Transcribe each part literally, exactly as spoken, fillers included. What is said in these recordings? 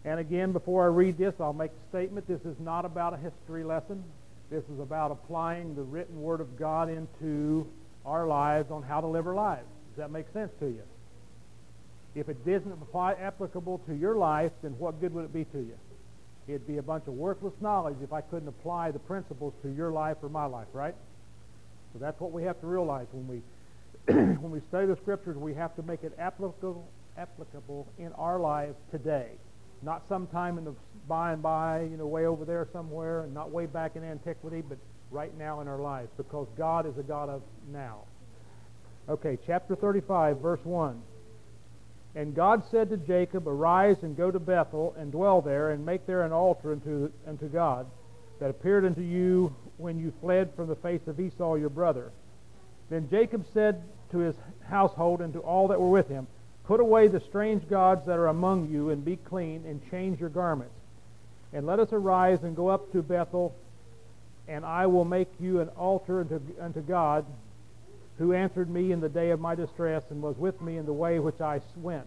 And again, before I read this, I'll make a statement. This is not about a history lesson. This is about applying the written Word of God into our lives on how to live our lives. Does that make sense to you? If it isn't apply, applicable to your life, then what good would it be to you? It'd be a bunch of worthless knowledge if I couldn't apply the principles to your life or my life, right? So that's what we have to realize when we when we study the Scriptures. We have to make it applicable applicable in our lives today, not sometime in the by and by, you know, way over there somewhere, and not way back in antiquity, but right now in our lives, because God is a God of now. Okay, chapter thirty-five, verse one. And God said to Jacob, Arise and go to Bethel, and dwell there, and make there an altar unto, unto God, that appeared unto you when you fled from the face of Esau your brother. Then Jacob said to his household and to all that were with him, Put away the strange gods that are among you, and be clean, and change your garments. And let us arise and go up to Bethel, and I will make you an altar unto, unto God, who answered me in the day of my distress, and was with me in the way which I went.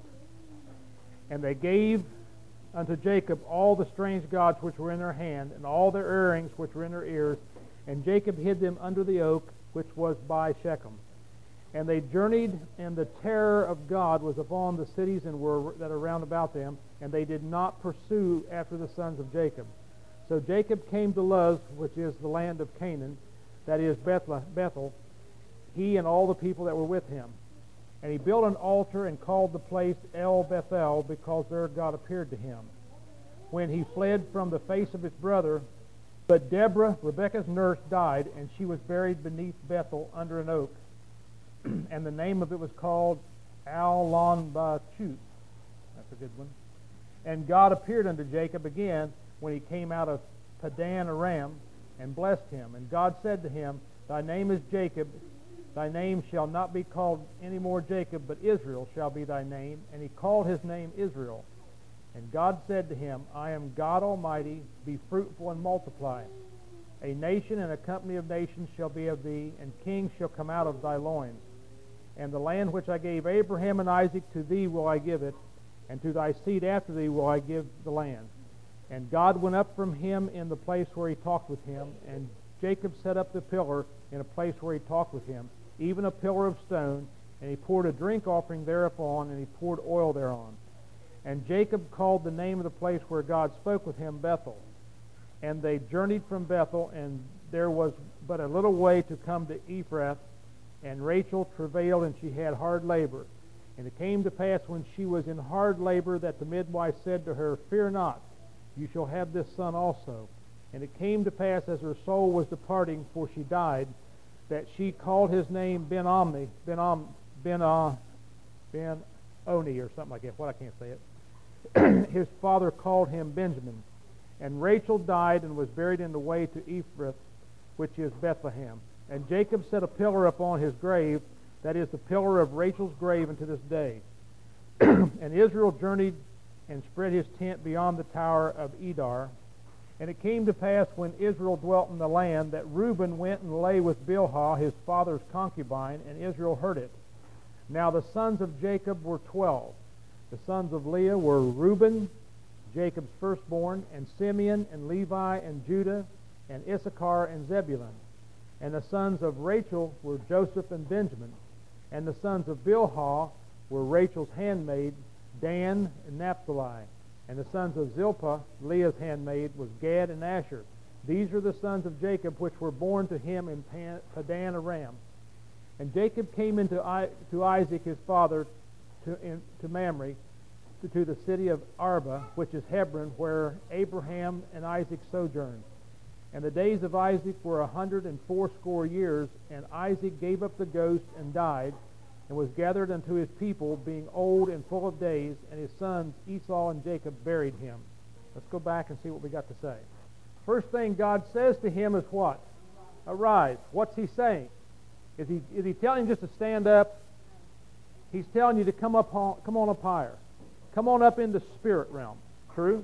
And they gave unto Jacob all the strange gods which were in their hand, and all their earrings which were in their ears, and Jacob hid them under the oak which was by Shechem. And they journeyed, and the terror of God was upon the cities and were that are round about them, and they did not pursue after the sons of Jacob. So Jacob came to Luz, which is the land of Canaan, that is Bethel, he and all the people that were with him. And he built an altar and called the place El Bethel, because there God appeared to him, when he fled from the face of his brother. But Deborah, Rebekah's nurse, died, and she was buried beneath Bethel under an oak. And the name of it was called Al-Lon-Ba-Chut. That's a good one. And God appeared unto Jacob again when he came out of Padan Aram, and blessed him. And God said to him, Thy name is Jacob. Thy name shall not be called any more Jacob, but Israel shall be thy name. And he called his name Israel. And God said to him, I am God Almighty, be fruitful and multiply. A nation and a company of nations shall be of thee, and kings shall come out of thy loins. And the land which I gave Abraham and Isaac, to thee will I give it, and to thy seed after thee will I give the land. And God went up from him in the place where he talked with him, and Jacob set up the pillar in a place where he talked with him, even a pillar of stone, and he poured a drink offering thereupon, and he poured oil thereon. And Jacob called the name of the place where God spoke with him Bethel. And they journeyed from Bethel, and there was but a little way to come to Ephrath, and Rachel travailed, and she had hard labor. And it came to pass when she was in hard labor that the midwife said to her, Fear not, you shall have this son also. And it came to pass as her soul was departing, for she died, that she called his name Ben-Omni, Ben-Om, Ben-Uh, Ben-Oni, or something like that. What, I can't say it. His father called him Benjamin. And Rachel died and was buried in the way to Ephrath, which is Bethlehem. And Jacob set a pillar upon his grave, that is the pillar of Rachel's grave unto this day. And Israel journeyed and spread his tent beyond the tower of Edar. And it came to pass when Israel dwelt in the land that Reuben went and lay with Bilhah, his father's concubine, and Israel heard it. Now the sons of Jacob were twelve. The sons of Leah were Reuben, Jacob's firstborn, and Simeon, and Levi, and Judah, and Issachar, and Zebulun. And the sons of Rachel were Joseph and Benjamin. And the sons of Bilhah were Rachel's handmaid, Dan and Naphtali. And the sons of Zilpah, Leah's handmaid, was Gad and Asher. These are the sons of Jacob, which were born to him in Padan Aram. And Jacob came into I, to Isaac his father, to, in, to Mamre, to, to the city of Arba, which is Hebron, where Abraham and Isaac sojourned. And the days of Isaac were a hundred and fourscore years, and Isaac gave up the ghost and died, and was gathered unto his people, being old and full of days, and his sons Esau and Jacob buried him. Let's go back and see what we got to say. First thing God says to him is what? Arise. What's he saying? Is he, is he telling him just to stand up? He's telling you to come up on, come on up higher. Come on up into spirit realm. True?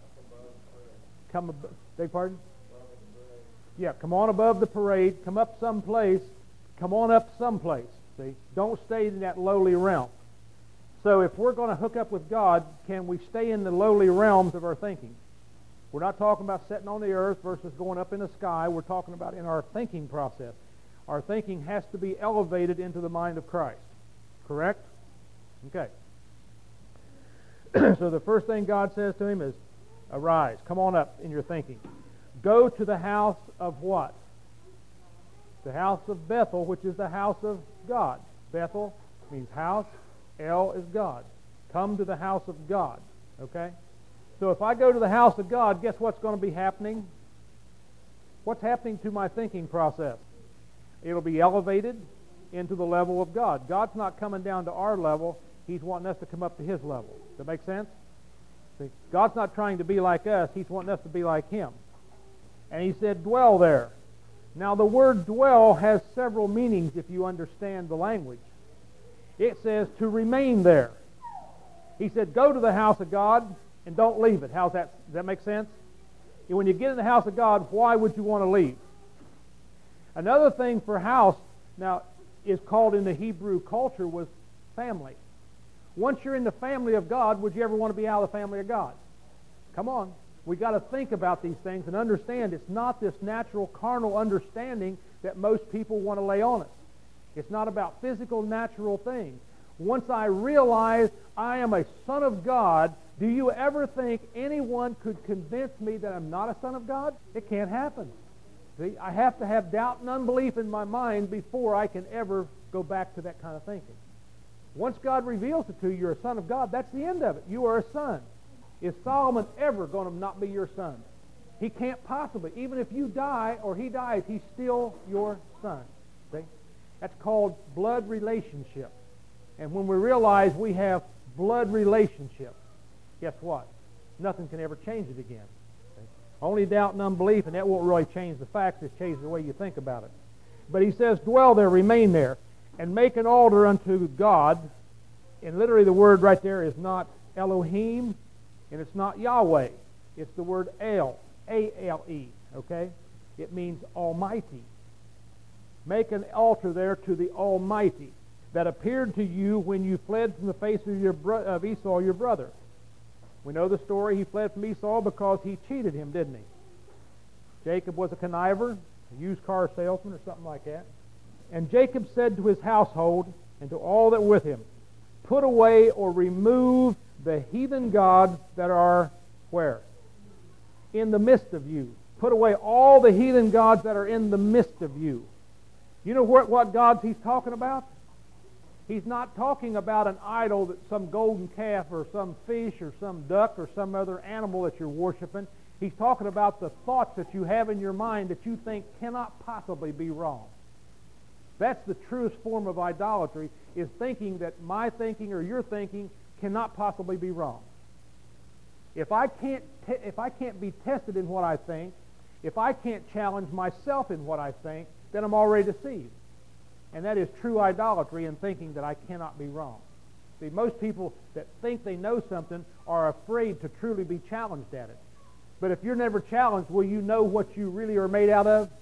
Come ab- beg pardon? Yeah, come on above the parade. Come up someplace. Come on up someplace. See? Don't stay in that lowly realm. So if we're going to hook up with God, can we stay in the lowly realms of our thinking? We're not talking about sitting on the earth versus going up in the sky. We're talking about in our thinking process. Our thinking has to be elevated into the mind of Christ. Correct? Okay. So the first thing God says to him is, arise, come on up in your thinking. Go to the house of what? The house of Bethel, which is the house of God. Bethel means house. El is God. Come to the house of God. Okay? So if I go to the house of God, guess what's going to be happening? What's happening to my thinking process? It'll be elevated into the level of God. God's not coming down to our level. He's wanting us to come up to His level. Does that make sense? See, God's not trying to be like us. He's wanting us to be like Him. And He said, dwell there. Now the word dwell has several meanings if you understand the language. It says to remain there. He said, go to the house of God and don't leave it. How's that? Does that make sense? And when you get in the house of God, why would you want to leave? Another thing for house, now, is called in the Hebrew culture was family. Once you're in the family of God, would you ever want to be out of the family of God? Come on. We've got to think about these things and understand it's not this natural carnal understanding that most people want to lay on us. It's not about physical, natural things. Once I realize I am a son of God, do you ever think anyone could convince me that I'm not a son of God? It can't happen. See, I have to have doubt and unbelief in my mind before I can ever go back to that kind of thinking. Once God reveals it to you, you're a son of God, that's the end of it. You are a son. Is Solomon ever going to not be your son? He can't possibly. Even if you die or he dies, he's still your son. See? That's called blood relationship. And when we realize we have blood relationship, guess what? Nothing can ever change it again. See? Only doubt and unbelief, and that won't really change the facts. It changes the way you think about it. But he says, dwell there, remain there, and make an altar unto God. And literally the word right there is not Elohim, and it's not Yahweh. It's the word El, A L E, okay? It means Almighty. Make an altar there to the Almighty that appeared to you when you fled from the face of, your bro- of Esau, your brother. We know the story. He fled from Esau because he cheated him, didn't he? Jacob was a conniver, a used car salesman or something like that. And Jacob said to his household and to all that were with him, put away or remove the heathen gods that are where? In the midst of you. Put away all the heathen gods that are in the midst of you. You know what, what gods he's talking about? He's not talking about an idol, that some golden calf or some fish or some duck or some other animal that you're worshiping. He's talking about the thoughts that you have in your mind that you think cannot possibly be wrong. That's the truest form of idolatry, is thinking that my thinking or your thinking cannot possibly be wrong. If I can't te- if I can't be tested in what I think, if I can't challenge myself in what I think, then I'm already deceived. And that is true idolatry in thinking that I cannot be wrong. See, most people that think they know something are afraid to truly be challenged at it. But if you're never challenged, will you know what you really are made out of?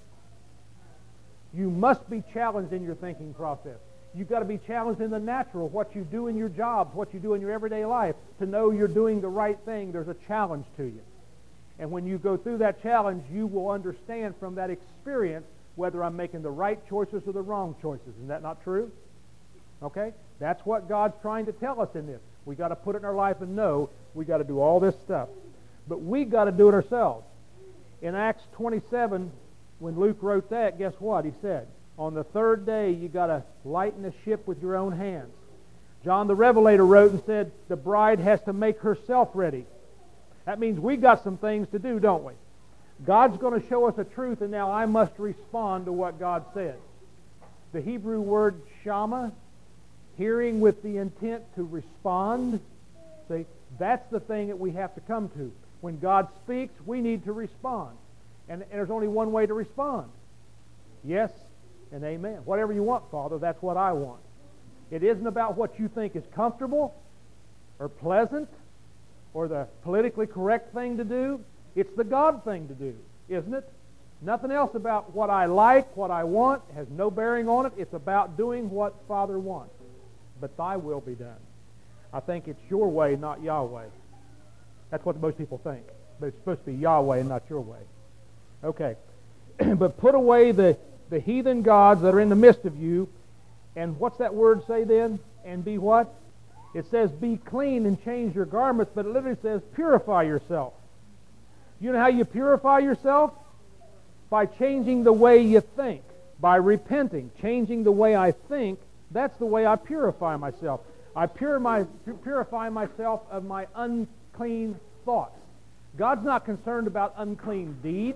You must be challenged in your thinking process. You've got to be challenged in the natural, what you do in your jobs, what you do in your everyday life, to know you're doing the right thing. There's a challenge to you. And when you go through that challenge, you will understand from that experience whether I'm making the right choices or the wrong choices. Isn't that not true? Okay? That's what God's trying to tell us in this. We've got to put it in our life and know we've got to do all this stuff. But we've got to do it ourselves. In Acts twenty-seven, when Luke wrote that, guess what he said? On the third day, you got to lighten the ship with your own hands. John the Revelator wrote and said, the bride has to make herself ready. That means we've got some things to do, don't we? God's going to show us a truth, and now I must respond to what God said. The Hebrew word shama, hearing with the intent to respond, see, that's the thing that we have to come to. When God speaks, we need to respond. And, and there's only one way to respond. Yes and amen. Whatever you want, Father, that's what I want. It isn't about what you think is comfortable or pleasant or the politically correct thing to do. It's the God thing to do, isn't it? Nothing else about what I like, what I want, has no bearing on it. It's about doing what Father wants. But thy will be done. I think it's your way, not Yahweh. That's what most people think. But it's supposed to be Yahweh and not your way. Okay. But put away the, the heathen gods that are in the midst of you. And what's that word say then? And be what? It says be clean and change your garments, but it literally says purify yourself. You know how you purify yourself? By changing the way you think. By repenting. Changing the way I think. That's the way I purify myself. I purify, purify myself of my unclean thoughts. God's not concerned about unclean deeds,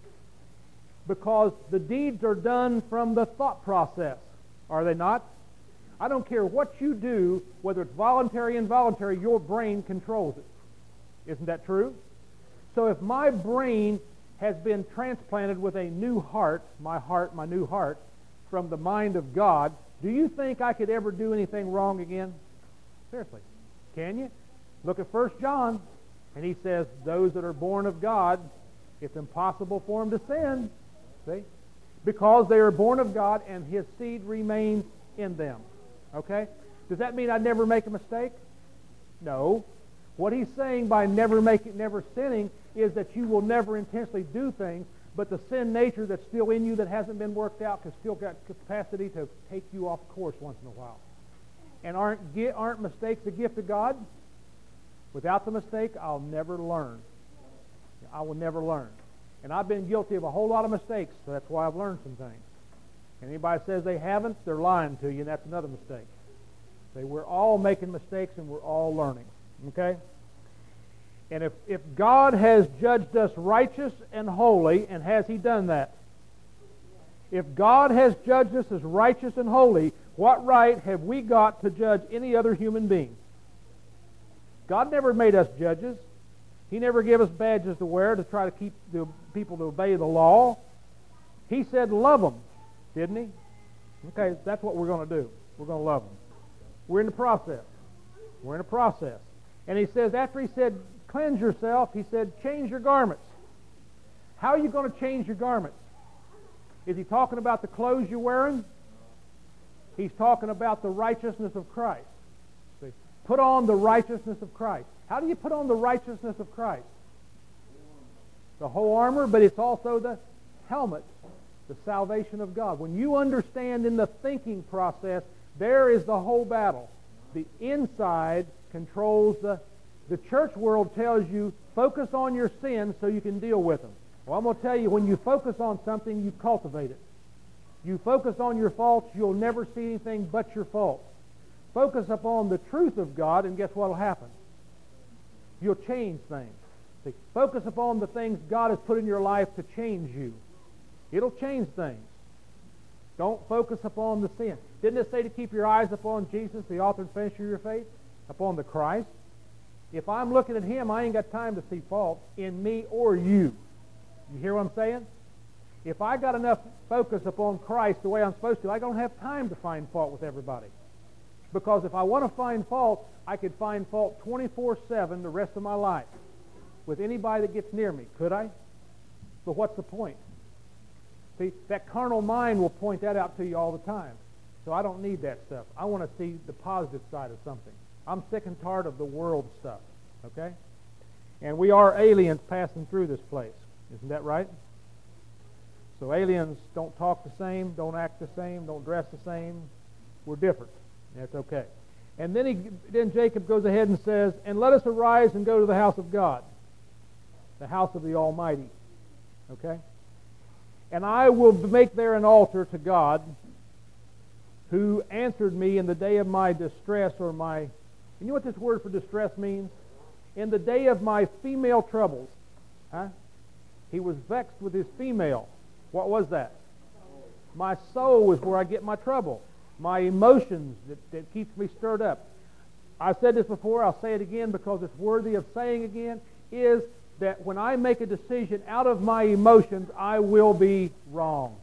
because the deeds are done from the thought process. Are they not? I don't care what you do, whether it's voluntary or involuntary, your brain controls it. Isn't that true? So if my brain has been transplanted with a new heart, my heart, my new heart, from the mind of God, do you think I could ever do anything wrong again? Seriously. Can you? Look at First John, and he says, those that are born of God, it's impossible for them to sin. See? Because they are born of God and His seed remains in them. Okay? Does that mean I never make a mistake? No. What he's saying by never making, never sinning is that you will never intentionally do things, but the sin nature that's still in you that hasn't been worked out has still got capacity to take you off course once in a while. And aren't, aren't mistakes a gift of God? Without the mistake, I'll never learn. I will never learn. And I've been guilty of a whole lot of mistakes, so that's why I've learned some things. And anybody says they haven't, they're lying to you, and that's another mistake. See, we're all making mistakes, and we're all learning. Okay? And if, if God has judged us righteous and holy, and has He done that? If God has judged us as righteous and holy, what right have we got to judge any other human being? God never made us judges. He never gave us badges to wear to try to keep the people to obey the law. He said love them, didn't He? Okay, that's what we're going to do. We're going to love them. We're in the process. We're in a process. And He says, after He said, cleanse yourself, He said, change your garments. How are you going to change your garments? Is He talking about the clothes you're wearing? He's talking about the righteousness of Christ. See? Put on the righteousness of Christ. How do you put on the righteousness of Christ? The whole armor, but it's also the helmet, the salvation of God. When you understand in the thinking process, there is the whole battle. The inside controls the... The church world tells you, focus on your sins so you can deal with them. Well, I'm going to tell you, when you focus on something, you cultivate it. You focus on your faults, you'll never see anything but your faults. Focus upon the truth of God, and guess what will happen? You'll change things. See, focus upon the things God has put in your life to change you. It'll change things. Don't focus upon the sin. Didn't it say to keep your eyes upon Jesus, the author and finisher of your faith? Upon the Christ? If I'm looking at Him, I ain't got time to see fault in me or you. You hear what I'm saying? If I got enough focus upon Christ the way I'm supposed to, I don't have time to find fault with everybody. Because if I want to find fault, I could find fault twenty-four seven the rest of my life with anybody that gets near me. Could I? But what's the point? See, that carnal mind will point that out to you all the time. So I don't need that stuff. I want to see the positive side of something. I'm sick and tired of the world stuff. Okay? And we are aliens passing through this place. Isn't that right? So aliens don't talk the same, don't act the same, don't dress the same. We're different. That's okay. And then he, then Jacob goes ahead and says, and let us arise and go to the house of God, the house of the Almighty. Okay? And I will make there an altar to God, who answered me in the day of my distress, or my, you know what this word for distress means? In the day of my female troubles. Huh? He was vexed with his female. What was that? My soul is where I get my trouble. My emotions that, that keeps me stirred up. I've said this before, I'll say it again because it's worthy of saying again, is that when I make a decision out of my emotions, I will be wrong.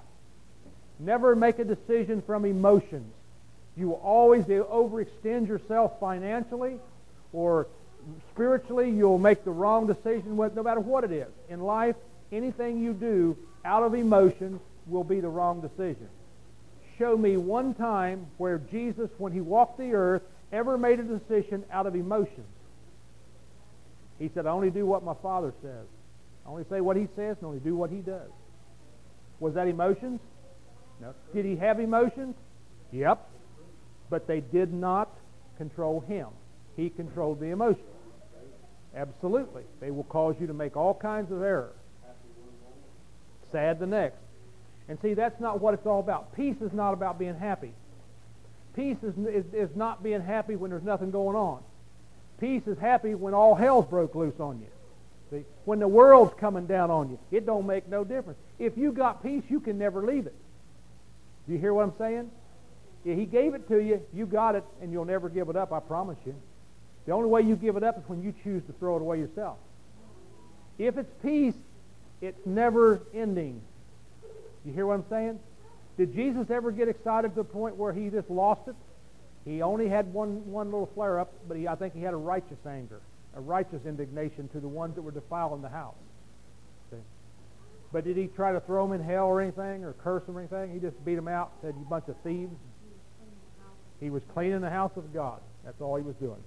Never make a decision from emotions. You will always overextend yourself financially or spiritually. You'll make the wrong decision with, no matter what it is. In life, anything you do out of emotions will be the wrong decision. Show me one time where Jesus, when He walked the earth, ever made a decision out of emotions. He said, I only do what my Father says. I only say what He says and only do what He does. Was that emotions? No. Did He have emotions? Yep. But they did not control Him. He controlled the emotions. Absolutely. They will cause you to make all kinds of errors. Sad the next. And see, that's not what it's all about. Peace is not about being happy. Peace is, is, is not being happy when there's nothing going on. Peace is happy when all hell's broke loose on you. See? When the world's coming down on you, it don't make no difference. If you got peace, you can never leave it. Do you hear what I'm saying? Yeah, He gave it to you, you got it, and you'll never give it up, I promise you. The only way you give it up is when you choose to throw it away yourself. If it's peace, it's never ending. You hear what I'm saying? Did Jesus ever get excited to the point where He just lost it? He only had one, one little flare-up, but he, I think He had a righteous anger, a righteous indignation to the ones that were defiling the house. See? But did He try to throw them in hell or anything, or curse them or anything? He just beat them out, said, you bunch of thieves. He was cleaning the house of God. That's all He was doing.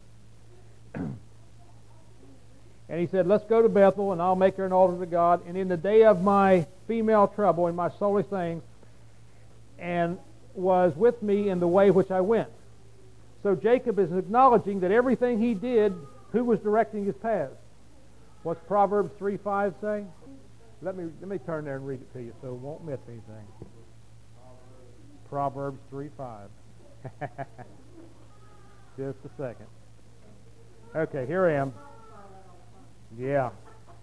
And He said, let's go to Bethel, and I'll make her an altar to God. And in the day of my female trouble, in my sorry things, and was with me in the way which I went. So Jacob is acknowledging that everything he did, who was directing his path? What's Proverbs three five say? Let me, let me turn there and read it to you so it won't miss anything. Proverbs three five. Just a second. Okay, here I am. Yeah.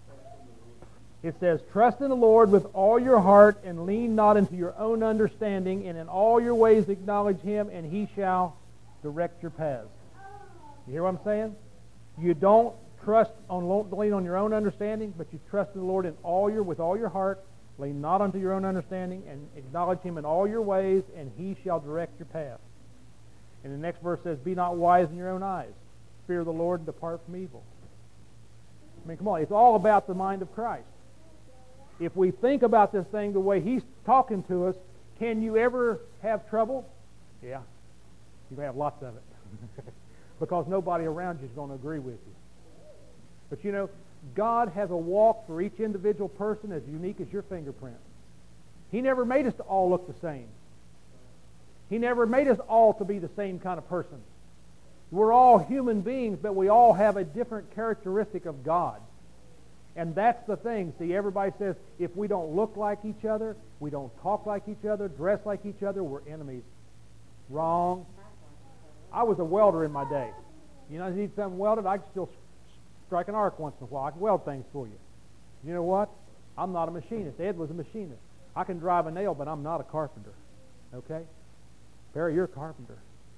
It says, trust in the Lord with all your heart and lean not into your own understanding, and in all your ways acknowledge Him, and He shall direct your paths. You hear what I'm saying? You don't trust on, lean on your own understanding, but you trust in the Lord in all your, with all your heart, lean not unto your own understanding, and acknowledge Him in all your ways, and He shall direct your path. And the next verse says, be not wise in your own eyes. Fear the Lord and depart from evil. I mean, come on, it's all about the mind of Christ. If we think about this thing the way He's talking to us, can you ever have trouble? Yeah. You have lots of it. Because nobody around you is going to agree with you. But you know, God has a walk for each individual person as unique as your fingerprint. He never made us to all look the same. He never made us all to be the same kind of person. We're all human beings, but we all have a different characteristic of God. And that's the thing. See, everybody says, if we don't look like each other, we don't talk like each other, dress like each other, we're enemies. Wrong. I was a welder in my day. You know, if you need something welded, I can still strike an arc once in a while. I can weld things for you. You know what? I'm not a machinist. Ed was a machinist. I can drive a nail, but I'm not a carpenter. Okay? Barry, you're a carpenter.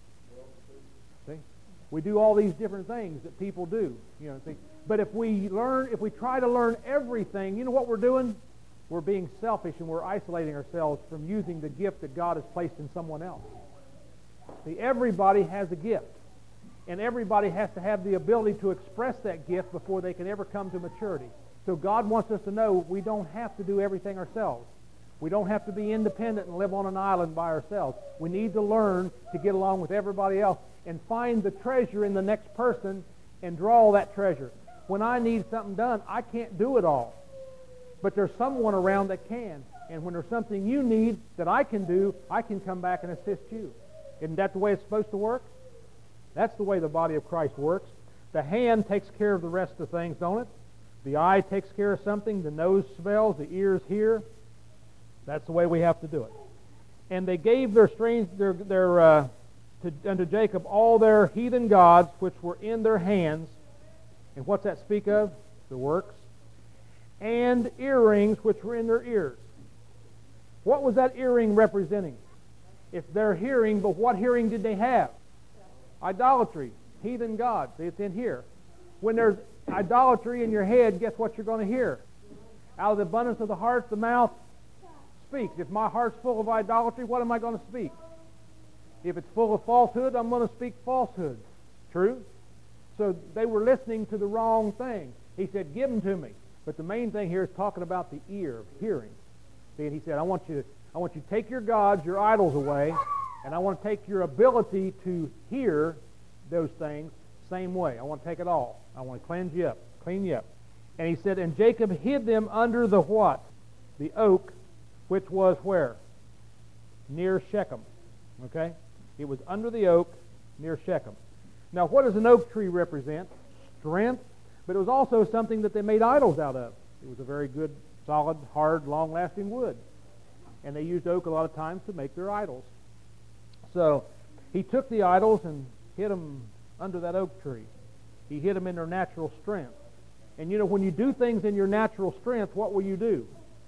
See? We do all these different things that people do. You know, see? But if we learn, if we try to learn everything, you know what we're doing? We're being selfish and we're isolating ourselves from using the gift that God has placed in someone else. See, everybody has a gift. And everybody has to have the ability to express that gift before they can ever come to maturity. So God wants us to know we don't have to do everything ourselves. We don't have to be independent and live on an island by ourselves. We need to learn to get along with everybody else and find the treasure in the next person and draw that treasure. When I need something done, I can't do it all. But there's someone around that can. And when there's something you need that I can do, I can come back and assist you. Isn't that the way it's supposed to work? That's the way the body of Christ works. The hand takes care of the rest of the things, don't it? The eye takes care of something. The nose smells. The ears hear. That's the way we have to do it. And they gave their strange, their, their uh, to, unto Jacob all their heathen gods which were in their hands. And what's that speak of? The works. And earrings which were in their ears. What was that earring representing? It's their hearing, but what hearing did they have? Idolatry, heathen gods. See, it's in here. When there's idolatry in your head, guess what you're going to hear? Out of the abundance of the heart, the mouth speaks. If my heart's full of idolatry, what am I going to speak? If it's full of falsehood, I'm going to speak falsehood. True? So they were listening to the wrong thing. He said, give them to me. But the main thing here is talking about the ear of hearing. See, and he said, I want you to, I want you to take your gods, your idols away, and I want to take your ability to hear those things same way. I want to take it all. I want to cleanse you up, clean you up. And he said, and Jacob hid them under the what? The oak, which was where? Near Shechem. Okay? It was under the oak near Shechem. Now, what does an oak tree represent? Strength, but it was also something that they made idols out of. It was a very good, solid, hard, long-lasting wood. And they used oak a lot of times to make their idols. So he took the idols and hid them under that oak tree. He hid them in their natural strength. And you know, when you do things in your natural strength, what will you do?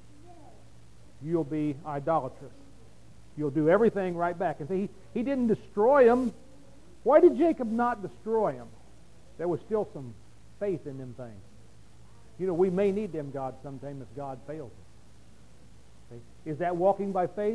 You'll be idolatrous. You'll do everything right back. And see, he, he didn't destroy them. Why did Jacob not destroy them? There was still some faith in them things. You know, we may need them, God, sometime if God fails us. See? Is that walking by faith?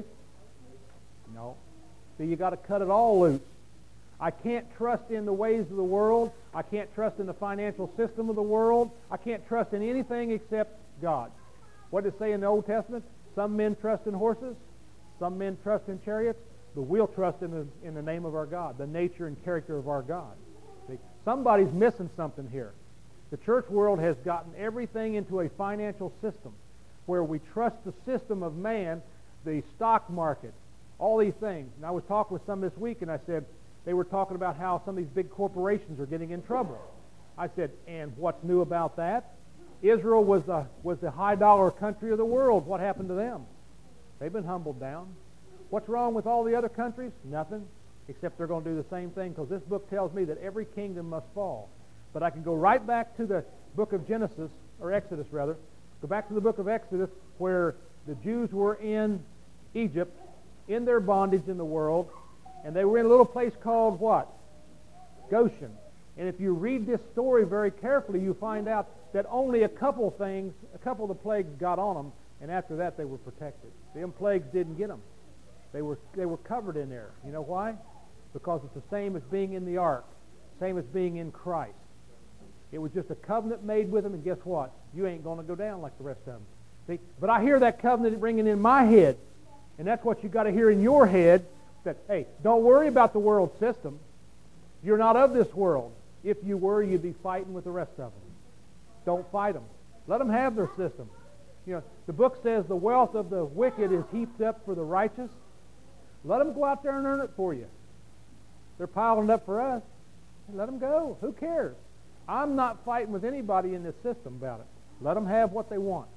No. So you got to cut it all loose. I can't trust in the ways of the world. I can't trust in the financial system of the world. I can't trust in anything except God. What does it say in the Old Testament? Some men trust in horses. Some men trust in chariots. But we'll trust in the, in the name of our God, the nature and character of our God. See? Somebody's missing something here. The church world has gotten everything into a financial system where we trust the system of man, the stock market, all these things. And I was talking with some this week, and I said, they were talking about how some of these big corporations are getting in trouble. I said, and what's new about that? Israel was the, was the high-dollar country of the world. What happened to them? They've been humbled down. What's wrong with all the other countries? Nothing, except they're going to do the same thing, because this book tells me that every kingdom must fall. But I can go right back to the book of Genesis, or Exodus rather, go back to the book of Exodus where the Jews were in Egypt, in their bondage in the world, and they were in a little place called what? Goshen. And if you read this story very carefully, you find out that only a couple things, a couple of the plagues got on them, and after that they were protected. Them plagues didn't get them. They were, they were covered in there. You know why? Because it's the same as being in the ark, same as being in Christ. It was just a covenant made with them, and guess what? You ain't going to go down like the rest of them. See? But I hear that covenant ringing in my head, and that's what you got to hear in your head, that, hey, don't worry about the world system. You're not of this world. If you were, you'd be fighting with the rest of them. Don't fight them. Let them have their system. You know, the book says the wealth of the wicked is heaped up for the righteous. Let them go out there and earn it for you. They're piling it up for us. Let them go. Who cares? I'm not fighting with anybody in this system about it. Let them have what they want.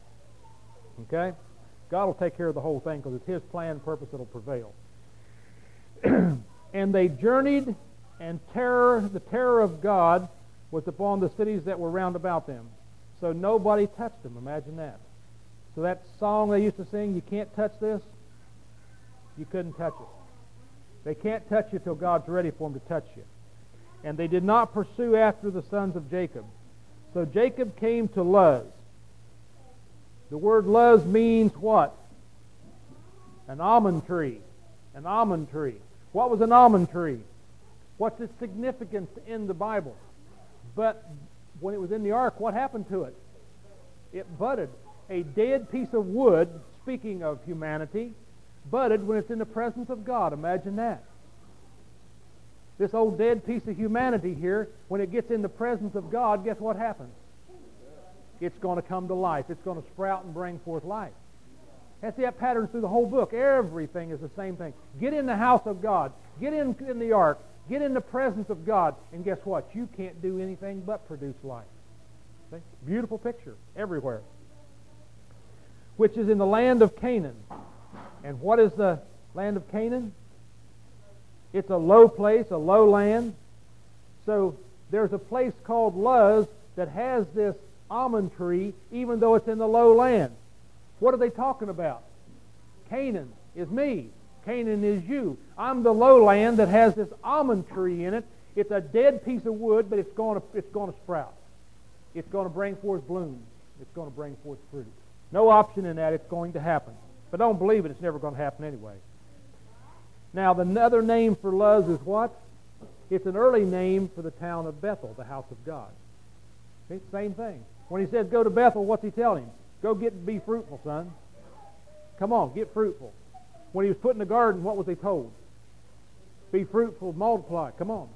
Okay? God will take care of the whole thing because it's His plan and purpose that will prevail. And they journeyed, and terror, the terror of God was upon the cities that were round about them. So nobody touched them. Imagine that. So that song they used to sing, you can't touch this, you couldn't touch it. They can't touch you till God's ready for them to touch you. And they did not pursue after the sons of Jacob. So Jacob came to Luz. The word Luz means what? An almond tree. An almond tree. What was an almond tree? What's its significance in the Bible? But when it was in the ark, what happened to it? It budded. A dead piece of wood, speaking of humanity, budded when it's in the presence of God. Imagine that. This old dead piece of humanity here, when it gets in the presence of God, guess what happens? It's going to come to life. It's going to sprout and bring forth life. That's that pattern through the whole book. Everything is the same thing. Get in the house of God. Get in, in the ark. Get in the presence of God. And guess what? You can't do anything but produce life. See? Beautiful picture everywhere. Which is in the land of Canaan. And what is the land of Canaan? It's a low place, a low land. So there's a place called Luz that has this almond tree, even though it's in the low land. What are they talking about? Canaan is me. Canaan is you. I'm the lowland that has this almond tree in it. It's a dead piece of wood, but it's going to, it's going to sprout. It's going to bring forth blooms. It's going to bring forth fruit. No option in that. It's going to happen. But don't believe it. It's never going to happen anyway. Now, the other name for Luz is what? It's an early name for the town of Bethel, the house of God. See, same thing. When he says go to Bethel, what's he telling him? Go get and be fruitful, son. Come on, get fruitful. When he was put in the garden, what was he told? Be fruitful, multiply. Come on.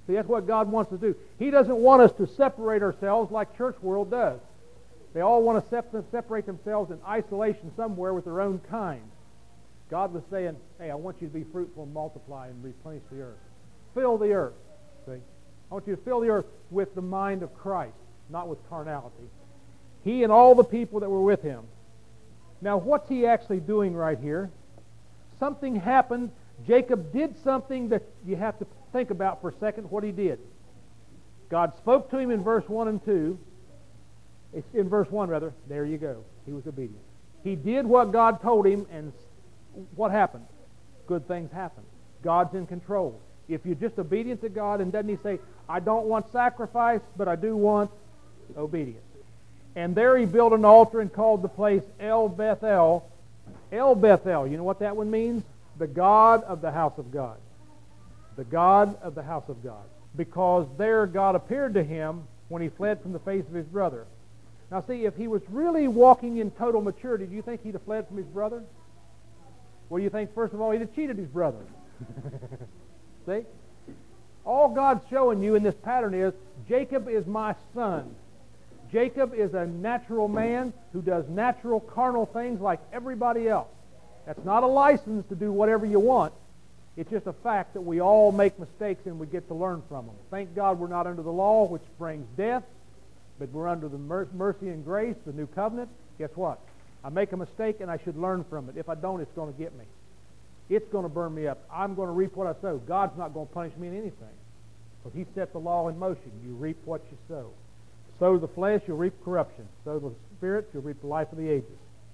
See, that's what God wants us to do. He doesn't want us to separate ourselves like church world does. They all want to sep- separate themselves in isolation somewhere with their own kind. God was saying, hey, I want you to be fruitful and multiply and replenish the earth. Fill the earth. See? I want you to fill the earth with the mind of Christ, not with carnality. He and all the people that were with him. Now, what's he actually doing right here? Something happened. Jacob did something that you have to think about for a second what he did. God spoke to him in verse one and two. It's in verse one, rather. There you go. He was obedient. He did what God told him, and what happened? Good things happened. God's in control. If you're just obedient to God, and doesn't he say, I don't want sacrifice, but I do want obedience. And there he built an altar and called the place El Bethel. El Bethel, you know what that one means? The God of the house of God. The God of the house of God. Because there God appeared to him when he fled from the face of his brother. Now see, if he was really walking in total maturity, do you think he'd have fled from his brother? Well, you think, first of all, he'd have cheated his brother. See? All God's showing you in this pattern is, Jacob is my son. Jacob is a natural man who does natural carnal things like everybody else. That's not a license to do whatever you want. It's just a fact that we all make mistakes and we get to learn from them. Thank God we're not under the law, which brings death, but we're under the mercy and grace, the new covenant. Guess what? I make a mistake and I should learn from it. If I don't, it's going to get me. It's going to burn me up. I'm going to reap what I sow. God's not going to punish me in anything. Because he set the law in motion. You reap what you sow. Sow the flesh, you'll reap corruption. Sow the spirit, you'll reap the life of the ages.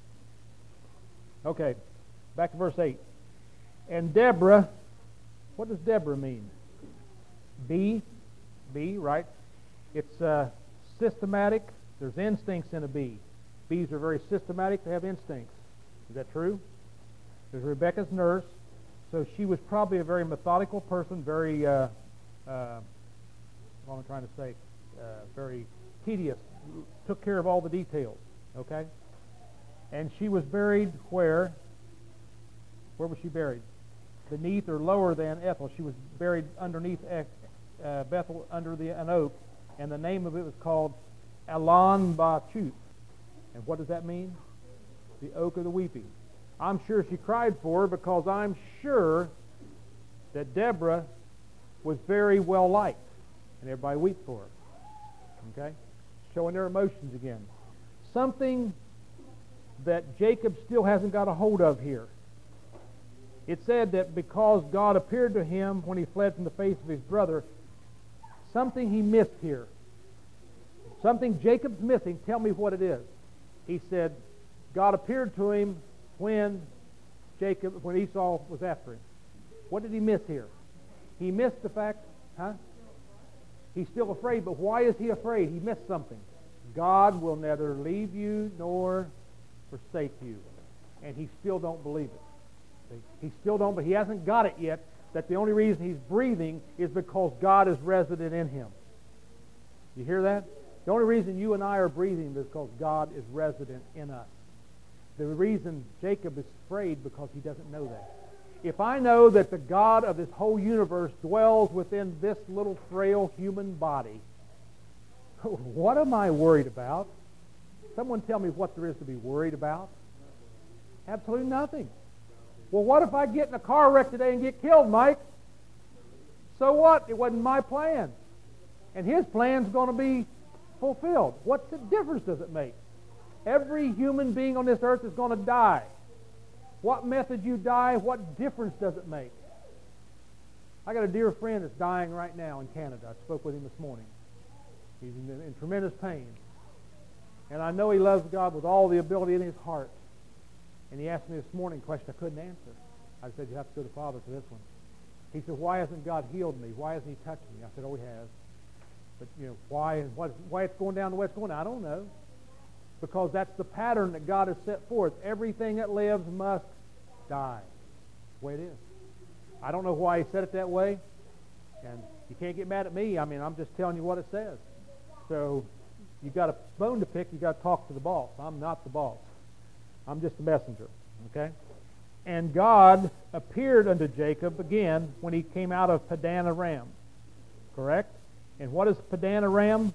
Okay, back to verse eight. And Deborah, what does Deborah mean? Bee, bee, right? It's uh, systematic. There's instincts in a bee. Bees are very systematic. They have instincts. Is that true? There's Rebecca's nurse. So she was probably a very methodical person, very, uh, uh, what am I trying to say, uh, very tedious, took care of all the details, okay? And she was buried where? Where was she buried? Beneath or lower than Ethel. She was buried underneath uh, Bethel, under the, an oak, and the name of it was called Alon Ba-Chut. And what does that mean? The oak of the weeping. I'm sure she cried for her because I'm sure that Deborah was very well liked, and everybody wept for her. Okay? Showing their emotions again. Something that Jacob still hasn't got a hold of here. It said that because God appeared to him when he fled from the face of his brother, something he missed here. Something Jacob's missing. Tell me what it is. He said, God appeared to him when Jacob, when Esau was after him. What did he miss here? He missed the fact, huh? He's still afraid, but why is he afraid? He missed something. God will neither leave you nor forsake you. And he still don't believe it. See? He still don't, but he hasn't got it yet, that the only reason he's breathing is because God is resident in him. You hear that? The only reason you and I are breathing is because God is resident in us. The reason Jacob is afraid because he doesn't know that. If I know that the God of this whole universe dwells within this little frail human body, what am I worried about? Someone tell me what there is to be worried about. Absolutely nothing. Well, what if I get in a car wreck today and get killed, Mike? So what? It wasn't my plan. And his plan's going to be fulfilled. What difference does it make? Every human being on this earth is going to die. What method you die, what difference does it make? I got a dear friend that's dying right now in Canada. I spoke with him this morning. He's in, in tremendous pain. And I know he loves God with all the ability in his heart. And he asked me this morning a question I couldn't answer. I said, you have to go to Father for this one. He said, why hasn't God healed me? Why hasn't he touched me? I said, oh, he has. But, you know, why, what, why it's going down the way it's going? I don't know. Because that's the pattern that God has set forth. Everything that lives must die. That's the way it is. I don't know why he said it that way. And you can't get mad at me. I mean, I'm just telling you what it says. So you got a bone to pick. You got to talk to the boss. I'm not the boss. I'm just a messenger. Okay? And God appeared unto Jacob again when he came out of Padan Aram. correct? And what is Padan Aram?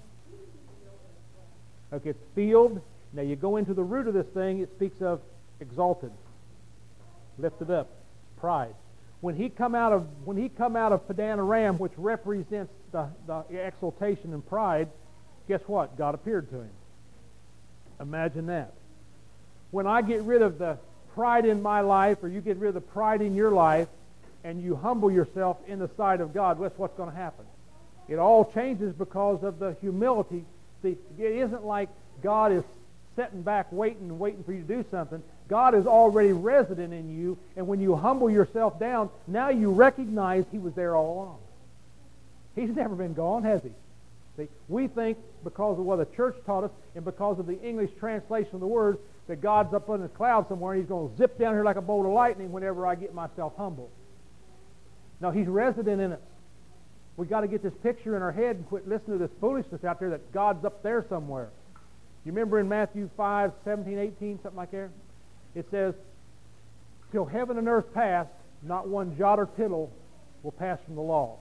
Okay, it's field. Now you go into the root of this thing, it speaks of exalted, lifted up, pride. When he come out of when he come out of Padan Aram, which represents the, the exaltation and pride, guess what? God appeared to him. Imagine that. When I get rid of the pride in my life, or you get rid of the pride in your life, and you humble yourself in the sight of God, guess what's going to happen? It all changes because of the humility. See, it isn't like God is sitting back waiting and waiting for you to do something. God is already resident in you, and when you humble yourself down, now you recognize He was there all along. He's never been gone, has He? See, we think because of what the church taught us and because of the English translation of the word that God's up in the cloud somewhere and He's going to zip down here like a bolt of lightning whenever I get myself humble. No, He's resident in us. We've got to get this picture in our head and quit listening to this foolishness out there that God's up there somewhere. You remember in Matthew five, seventeen, eighteen, something like that? It says, till heaven and earth pass, not one jot or tittle will pass from the law.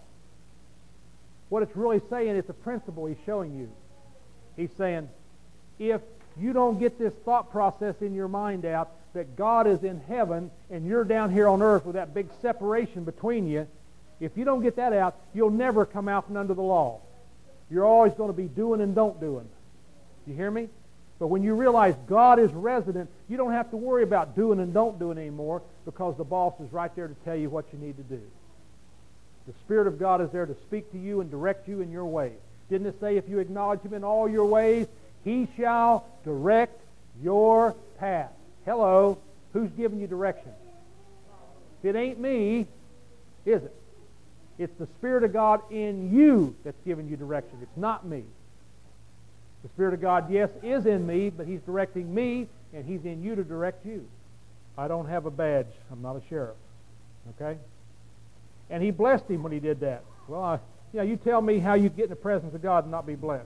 What it's really saying, it's a principle He's showing you. He's saying, if you don't get this thought process in your mind out that God is in heaven and you're down here on earth with that big separation between you, if you don't get that out, you'll never come out from under the law. You're always going to be doing and don't doing. You hear me? But when you realize God is resident, you don't have to worry about doing and don't doing anymore because the boss is right there to tell you what you need to do. The Spirit of God is there to speak to you and direct you in your ways. Didn't it say if you acknowledge Him in all your ways, He shall direct your path? Hello, who's giving you direction? If it ain't me, is it? It's the Spirit of God in you that's giving you direction. It's not me. The Spirit of God, yes, is in me, but He's directing me, and He's in you to direct you. I don't have a badge. I'm not a sheriff. Okay? And He blessed him when he did that. Well, I, you know, you tell me how you get in the presence of God and not be blessed.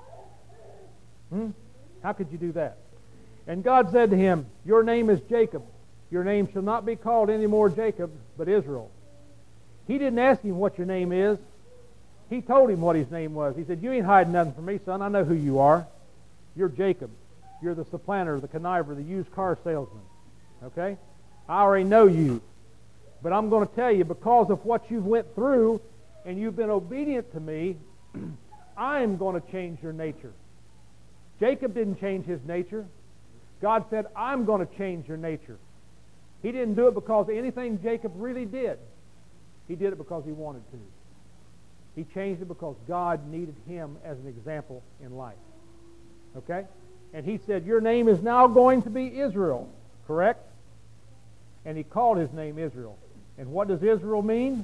Hmm? How could you do that? And God said to him, your name is Jacob. Your name shall not be called any more Jacob, but Israel. He didn't ask him what your name is. He told him what his name was. He said, you ain't hiding nothing from me, son. I know who you are. You're Jacob. You're the supplanter, the conniver, the used car salesman. Okay? I already know you. But I'm going to tell you, because of what you've went through and you've been obedient to me, I am going to change your nature. Jacob didn't change his nature. God said, I'm going to change your nature. He didn't do it because of anything Jacob really did. He did it because he wanted to. He changed it because God needed him as an example in life. Okay? And He said, your name is now going to be Israel. Correct? And He called his name Israel. And what does Israel mean?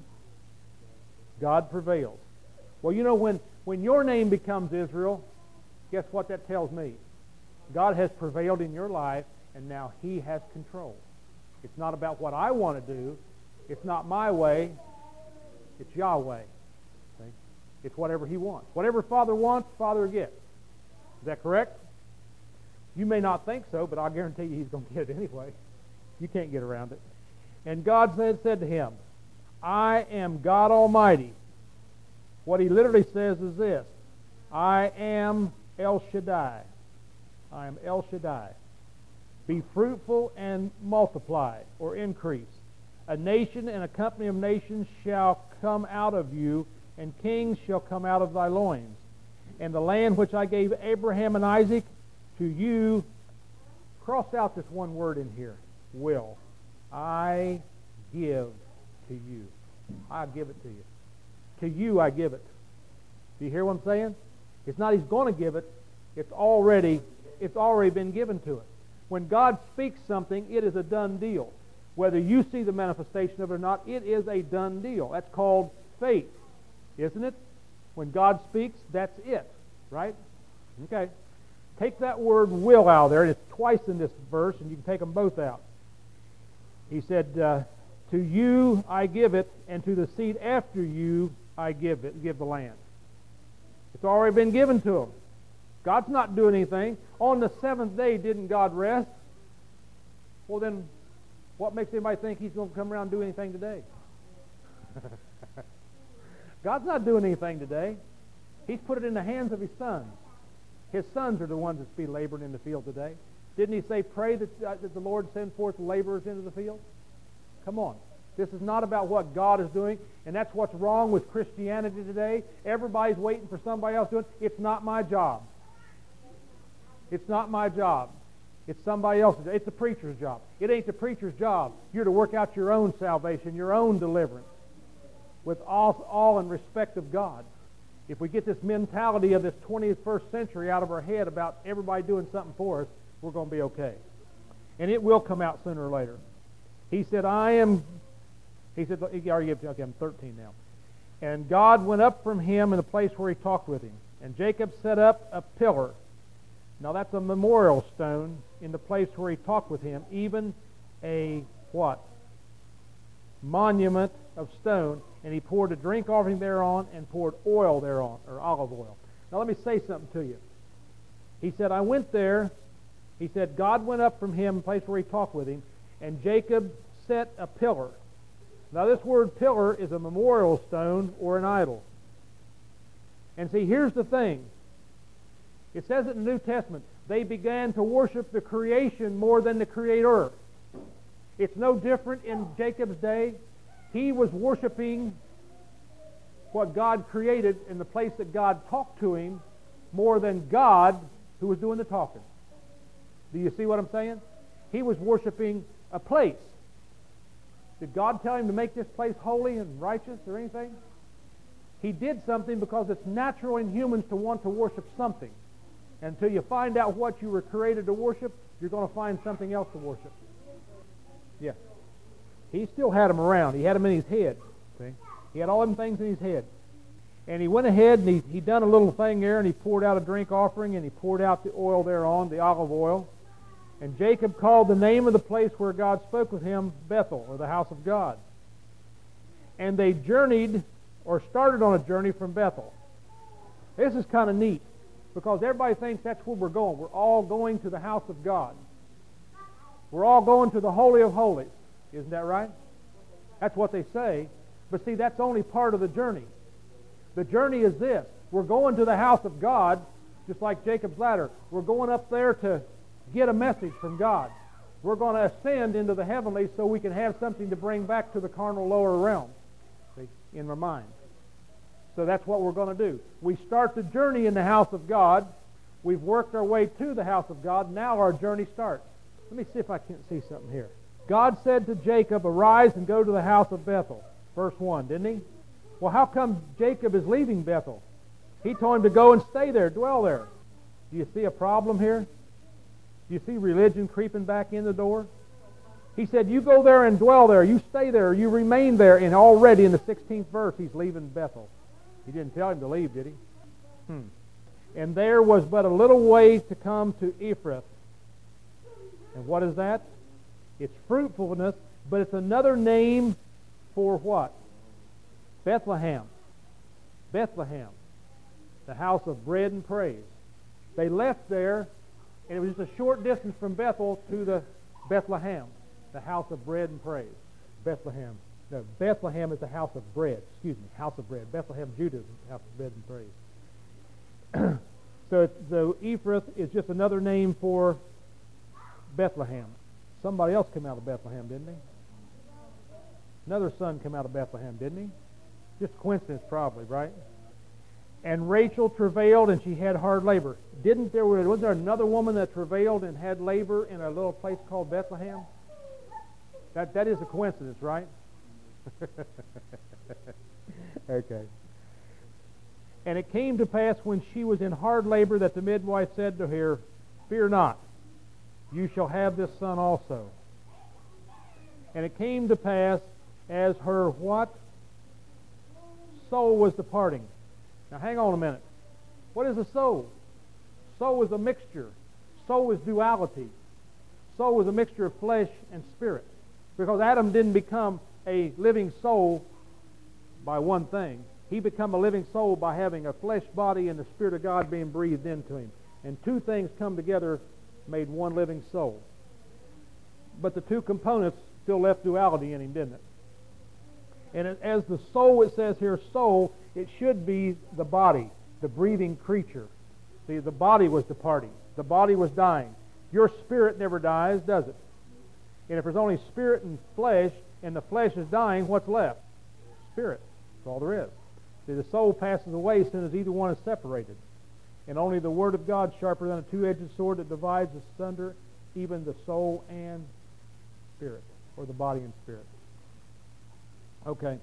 God prevails. Well, you know, when, when your name becomes Israel, guess what that tells me? God has prevailed in your life, and now He has control. It's not about what I want to do. It's not my way. It's Yahweh. See? It's whatever He wants. Whatever Father wants, Father gets. Is that correct? You may not think so, but I'll guarantee you He's going to get it anyway. You can't get around it. And God said, said to him, I am God Almighty. What He literally says is this, I am El Shaddai. I am El Shaddai. Be fruitful and multiply, or increase. A nation and a company of nations shall come out of you, and kings shall come out of thy loins. And the land which I gave Abraham and Isaac, to you, cross out this one word in here, will. I give to you. I give it to you. To you I give it. Do you hear what I'm saying? It's not He's going to give it. It's already, it's already been given to us. When God speaks something, it is a done deal. Whether you see the manifestation of it or not, it is a done deal. That's called faith, isn't it? When God speaks, that's it, right? Okay. Take that word will out of there, and it's twice in this verse, and you can take them both out. He said, uh, to you I give it, and to the seed after you I give it, give the land. It's already been given to them. God's not doing anything. On the seventh day, didn't God rest? Well, then, what makes anybody think He's going to come around and do anything today? God's not doing anything today. He's put it in the hands of His sons. His sons are the ones that be laboring in the field today. Didn't He say, pray that, uh, that the Lord send forth laborers into the field? Come on. This is not about what God is doing, and that's what's wrong with Christianity today. Everybody's waiting for somebody else doing it. It's not my job. It's not my job. It's somebody else's. It's the preacher's job. It ain't the preacher's job. You're to work out your own salvation, your own deliverance, with all, all in respect of God. If we get this mentality of this twenty-first century out of our head about everybody doing something for us, we're going to be okay. And it will come out sooner or later. He said, I am, he said, he already gave, okay, I'm thirteen now. And God went up from him in the place where he talked with him. And Jacob set up a pillar. Now that's a memorial stone in the place where he talked with him, even a what? Monument of stone. And he poured a drink offering thereon and poured oil thereon, or olive oil. Now let me say something to you. He said, I went there. He said, God went up from him in the place where he talked with him, and Jacob set a pillar. Now this word pillar is a memorial stone or an idol. And see, here's the thing. It says it in the New Testament, they began to worship the creation more than the Creator. It's no different in Jacob's day. He was worshiping what God created in the place that God talked to him more than God who was doing the talking. Do you see what I'm saying? He was worshiping a place. Did God tell him to make this place holy and righteous or anything? He did something because it's natural in humans to want to worship something. Until you find out what you were created to worship, you're going to find something else to worship. Yeah. He still had them around. He had them in his head. See? He had all them things in his head. And he went ahead and he, he done a little thing there, and he poured out a drink offering, and he poured out the oil thereon, the olive oil. And Jacob called the name of the place where God spoke with him Bethel, or the house of God. And they journeyed, or started on a journey from Bethel. This is kind of neat, because everybody thinks that's where we're going. We're all going to the house of God. We're all going to the Holy of Holies. Isn't that right? That's what they say. But see, that's only part of the journey. The journey is this. We're going to the house of God, just like Jacob's ladder. We're going up there to get a message from God. We're going to ascend into the heavenly so we can have something to bring back to the carnal lower realm. See, in my mind. So that's what we're going to do. We start the journey in the house of God. We've worked our way to the house of God. Now our journey starts. Let me see if I can see something here. God said to Jacob, arise and go to the house of Bethel. Verse one, didn't he? Well, how come Jacob is leaving Bethel? He told him to go and stay there, dwell there. Do you see a problem here? Do you see religion creeping back in the door? He said, you go there and dwell there. You stay there. You remain there. And already in the sixteenth verse, he's leaving Bethel. He didn't tell him to leave, did he? Hmm. And there was but a little way to come to Ephrath. And what is that? It's fruitfulness, but it's another name for what? Bethlehem. Bethlehem. The house of bread and praise. They left there, and it was just a short distance from Bethel to the Bethlehem, the house of bread and praise. Bethlehem. No, Bethlehem is the house of bread. Excuse me, house of bread. Bethlehem, Judah is the house of bread and praise. so, it's, so Ephrath is just another name for Bethlehem. Somebody else came out of Bethlehem, didn't he? Another son came out of Bethlehem, didn't he? Just coincidence probably, right? And Rachel travailed and she had hard labor. Didn't there, was there another woman that travailed and had labor in a little place called Bethlehem? That, that is a coincidence, right? Okay. And it came to pass when she was in hard labor that the midwife said to her, fear not, you shall have this son also. And it came to pass as her what? Soul was departing. Now hang on a minute. What is a soul? Soul is a mixture. Soul is duality. Soul is a mixture of flesh and spirit. Because Adam didn't become a living soul by one thing. He became a living soul by having a flesh body and the Spirit of God being breathed into him. And two things come together, made one living soul. But the two components still left duality in him, didn't it? And as the soul, it says here, soul, it should be the body, the breathing creature. See, the body was departing. The body was dying. Your spirit never dies, does it? And if there's only spirit and flesh, and the flesh is dying, what's left? Spirit. That's all there is. See, the soul passes away as soon as either one is separated. And only the Word of God, sharper than a two-edged sword that divides asunder even the soul and spirit, or the body and spirit. Okay.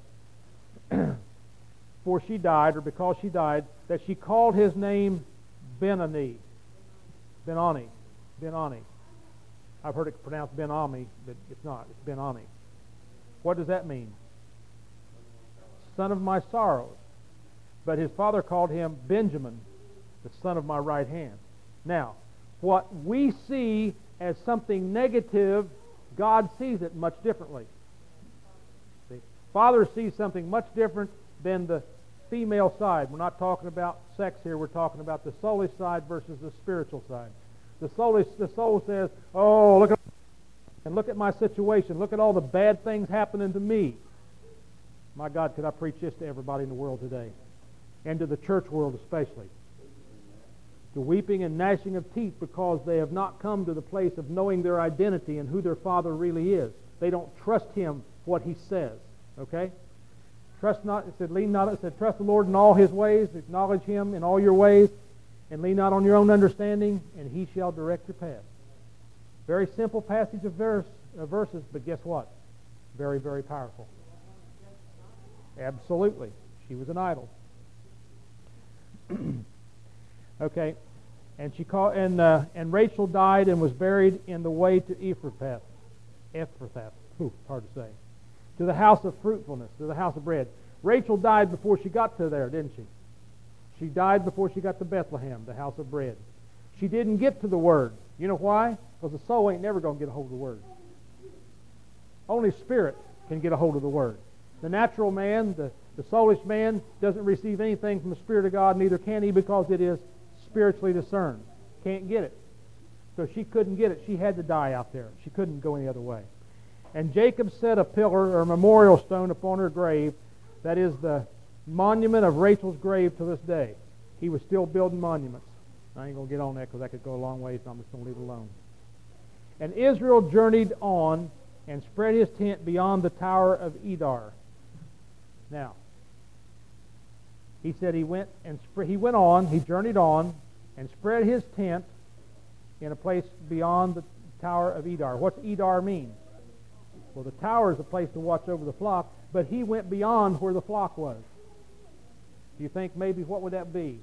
For she died, or because she died, that she called his name Ben-Ani. Ben-Ani. Ben-Ani. I've heard it pronounced Ben-Ami, but it's not. It's Ben-Ani. What does that mean? Son of my sorrows. But his father called him Benjamin, the son of my right hand. Now, what we see as something negative, God sees it much differently. See, Father sees something much different than the female side. We're not talking about sex here. We're talking about the soulish side versus the spiritual side. The soulish, the soul says, "Oh, look at and look at my situation. Look at all the bad things happening to me." My God, could I preach this to everybody in the world today, and to the church world especially? The weeping and gnashing of teeth because they have not come to the place of knowing their identity and who their Father really is. They don't trust Him, what He says. Okay? Trust not, it said, lean not, it said, trust the Lord in all His ways, acknowledge Him in all your ways, and lean not on your own understanding, and He shall direct your path. Very simple passage of verse, uh, verses, but guess what? Very, very powerful. Absolutely. She was an idol. Okay, and she called, and uh, and Rachel died and was buried in the way to Ephrathah. Ephrathah. Ooh, hard to say. To the house of fruitfulness, to the house of bread. Rachel died before she got to there, didn't she? She died before she got to Bethlehem, the house of bread. She didn't get to the Word. You know why? Because the soul ain't never going to get a hold of the Word. Only spirit can get a hold of the Word. The natural man, the, the soulish man, doesn't receive anything from the Spirit of God, neither can he, because it is spiritually discerned. Can't get it. So she couldn't get it. She had to die out there. She couldn't go any other way. And Jacob set a pillar or a memorial stone upon her grave. That is the monument of Rachel's grave to this day. He was still building monuments. I ain't going to get on that because that could go a long way, so I'm just going to leave it alone. And Israel journeyed on and spread his tent beyond the tower of Edar. Now, he said he went and sp- he went on, he journeyed on and spread his tent in a place beyond the tower of Edar. What's Edar mean? Well, the tower is a place to watch over the flock, but he went beyond where the flock was. Do you think maybe what would that be?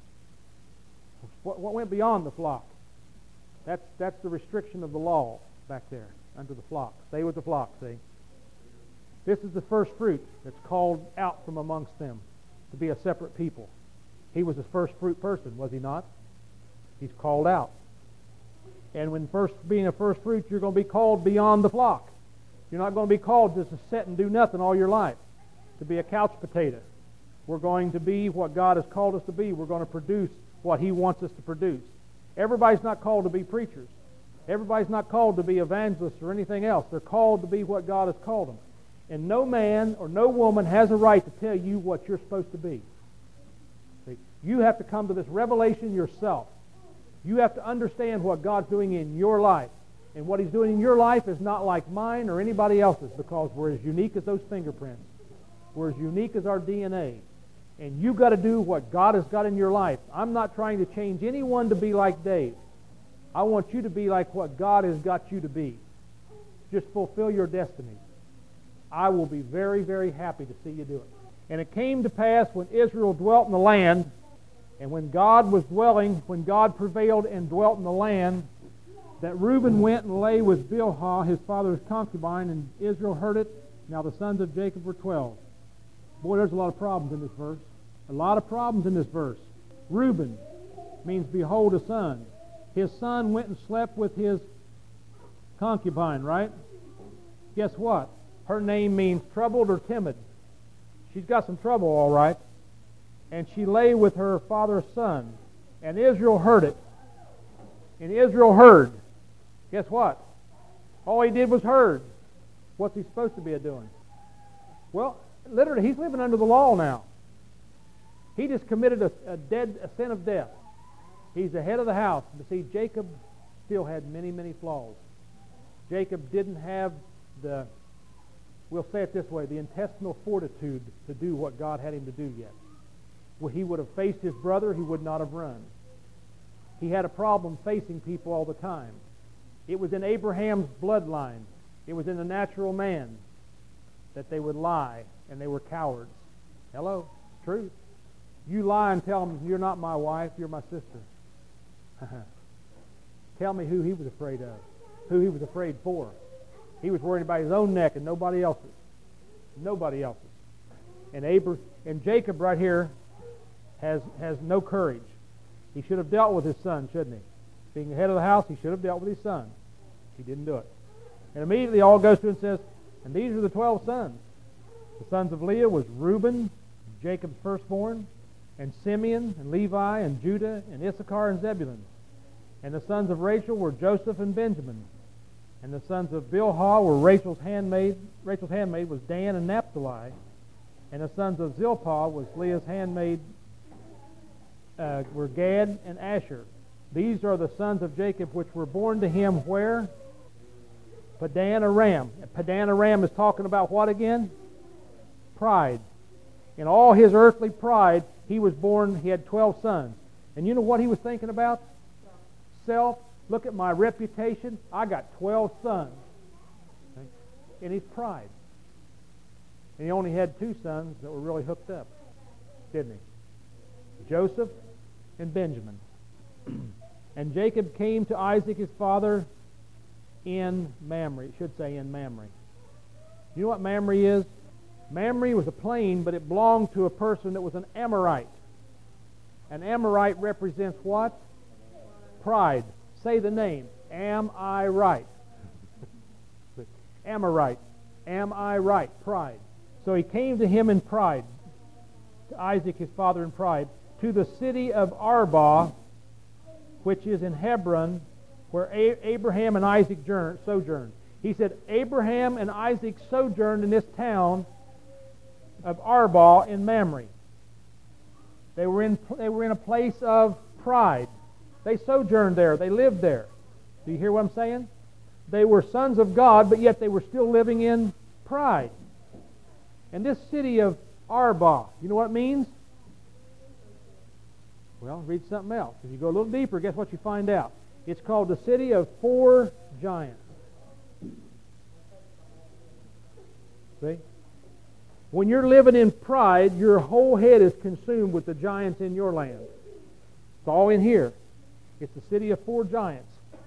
What, what went beyond the flock? That's that's the restriction of the law back there under the flock. Stay with the flock, see? This is the first fruit that's called out from amongst them to be a separate people. He was the first fruit person, was he not? He's called out. And when first being a first fruit, you're going to be called beyond the flock. You're not going to be called just to sit and do nothing all your life, to be a couch potato. We're going to be what God has called us to be. We're going to produce what He wants us to produce. Everybody's not called to be preachers. Everybody's not called to be evangelists or anything else. They're called to be what God has called them. And no man or no woman has a right to tell you what you're supposed to be. See, you have to come to this revelation yourself. You have to understand what God's doing in your life. And what He's doing in your life is not like mine or anybody else's, because we're as unique as those fingerprints. We're as unique as our D N A. And you've got to do what God has got in your life. I'm not trying to change anyone to be like Dave. I want you to be like what God has got you to be. Just fulfill your destiny. I will be very, very happy to see you do it. And it came to pass when Israel dwelt in the land, and when God was dwelling, when God prevailed and dwelt in the land, that Reuben went and lay with Bilhah, his father's concubine, and Israel heard it. Now the sons of Jacob were twelve. Boy, there's a lot of problems in this verse. A lot of problems in this verse. Reuben means, behold, a son. His son went and slept with his concubine, right? Guess what? Her name means troubled or timid. She's got some trouble, all right. And she lay with her father's son. And Israel heard it. And Israel heard. Guess what? All he did was heard. What's he supposed to be doing? Well, Literally, he's living under the law now. He just committed a, a dead a sin of death. He's the head of the house. But see, Jacob still had many, many flaws. Jacob didn't have the, we'll say it this way, the intestinal fortitude to do what God had him to do yet. Well, he would have faced his brother, he would not have run. He had a problem facing people all the time. It was in Abraham's bloodline. It was in the natural man that they would lie, and they were cowards. Hello? It's truth. You lie and tell them, you're not my wife, you're my sister. Tell me who he was afraid of, who he was afraid for. He was worried about his own neck and nobody else's. Nobody else's. And Abra- and Jacob right here has, has no courage. He should have dealt with his son, shouldn't he? Being the head of the house, he should have dealt with his son. He didn't do it. And immediately all goes through and says, and these are the twelve sons. The sons of Leah was Reuben, Jacob's firstborn, and Simeon, and Levi, and Judah, and Issachar, and Zebulun. And the sons of Rachel were Joseph and Benjamin. And the sons of Bilhah were Rachel's handmaid. Rachel's handmaid was Dan and Naphtali. And the sons of Zilpah was Leah's handmaid, uh, were Gad and Asher. These are the sons of Jacob which were born to him where? Padan Aram. Padan Aram is talking about what again? Pride. In all his earthly pride, he was born, he had twelve sons. And you know what he was thinking about? Self. Look at my reputation. I got twelve sons. Okay? In his pride. And he only had two sons that were really hooked up. Didn't he? Joseph and Benjamin. And Jacob came to Isaac his father in Mamre. It should say in Mamre. You know what Mamre is? Mamre was a plain, but it belonged to a person that was an Amorite. An Amorite represents what? Pride. Say the name. Am I right? Amorite. Am I right? Pride. So he came to him in pride, to Isaac his father in pride, to the city of Arba, which is in Hebron, where Abraham and Isaac sojourned. He said, Abraham and Isaac sojourned in this town of Arba in Mamre. They were in, they were in a place of pride. They sojourned there. They lived there. Do you hear what I'm saying? They were sons of God, but yet they were still living in pride. And this city of Arba, you know what it means? Well, read something else. If you go a little deeper, guess what you find out? It's called the city of four giants. See? When you're living in pride, your whole head is consumed with the giants in your land. It's all in here. It's the city of four giants,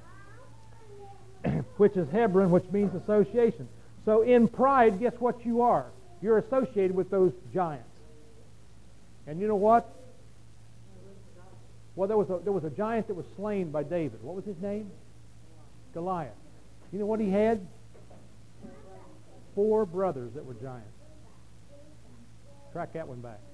which is Hebron, which means association. So in pride, guess what you are? You're associated with those giants. And you know what? Well, there was a, there was a giant that was slain by David. What was his name? Goliath. You know what he had? Four brothers that were giants. Track that one back.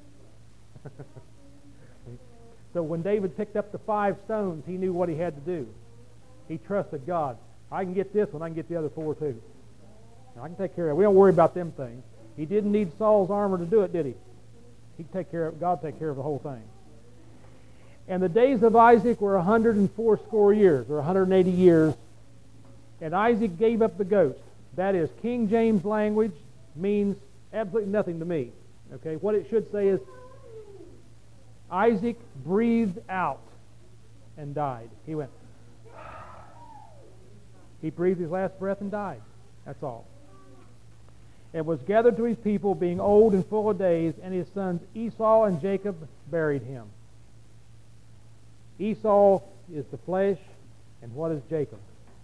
So when David picked up the five stones, he knew what he had to do. He trusted God. I can get this one, I can get the other four too. Now, I can take care of it. We don't worry about them things. He didn't need Saul's armor to do it, did he? He could take care of God take care of the whole thing. And the days of Isaac were a hundred and four score years, or a hundred and eighty years. And Isaac gave up the ghost. That is, King James language means absolutely nothing to me. Okay, what it should say is, Isaac breathed out and died. He went, he breathed his last breath and died. That's all. And was gathered to his people, being old and full of days, and his sons Esau and Jacob buried him. Esau is the flesh, and what is Jacob?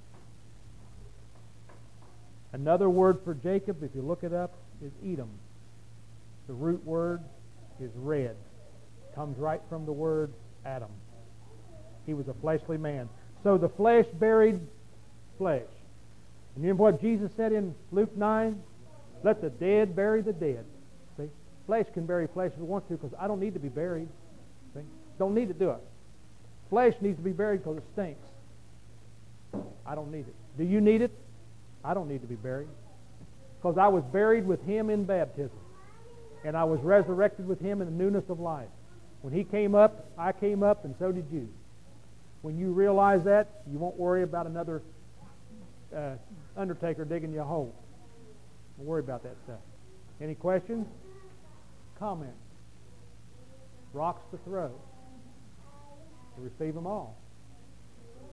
Another word for Jacob, if you look it up, is Edom. The root word is red. It comes right from the word Adam. He was a fleshly man. So the flesh buried flesh. And you remember what Jesus said in Luke nine? Let the dead bury the dead. See? Flesh can bury flesh if it wants to, because I don't need to be buried. See? Don't need to do it. Flesh needs to be buried because it stinks. I don't need it. Do you need it? I don't need to be buried. Because I was buried with Him in baptism. and I was resurrected with him in the newness of life. When he came up, I came up, and so did you. When you realize that, you won't worry about another uh, undertaker digging you a hole. Don't worry about that stuff. Any questions? Comments? Rocks to throw. To receive them all.